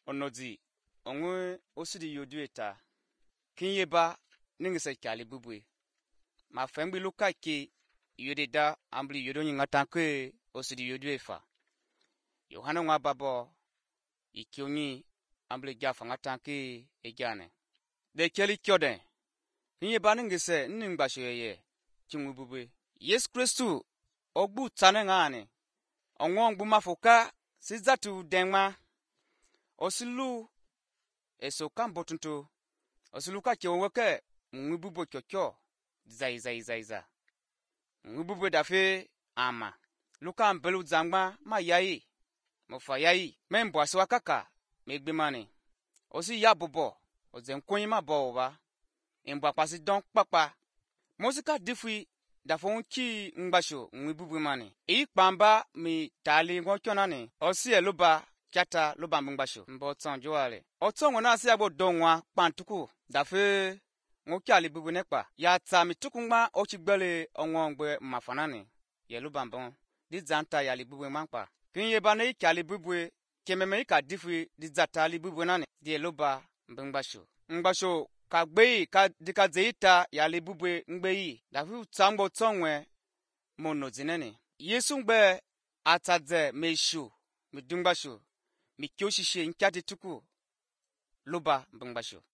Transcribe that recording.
onodi onwe osidi yodu eta kinyeba ningise kyali bubwe ma fengbi luka ke yodeda ambli yodo nyinga tankwe osidi yodu efa yohana ngwa babo ikyonyi ambli jafa nga tanke ejane de keli kyode kinyeba ningise ningbashoye chingwe bubwe Yesu Kristu ogbu tsane ngane onwongbu mafoka sizatu dengma osilu esoka mbotunto osiluka kyoweke mwibubo kyokyo zaiza mwibubo dafe ama luka mbelu zangma ma yayi mofa yayi membo aswa kaka megbemane osi yabobo ozenkonyi ma boba embo pasi don papa mosika difui dafon ki ngbasho mwibubo mane ikpamba mi tali ngokyonane osi eluba kyata luba mgbasho mbo tsonjo ale otsongo na asi abo donwa pantuku dafe ngokyali bubu nekpa ya tsami tukungba ochigbele onwongbe mafanane yeluba mbon di zanta yali bubu mankpa kinye bane ikyali bubu kememe ka difi di zata li bubu nane di eluba mgbasho ka gbei ka dika zeita yali bubu ngbei dafi tsambo tsongwe mono zinene Yesu ngbe atadze meshu midungbasho mikyo shishe nkyati tuku luba mgbasho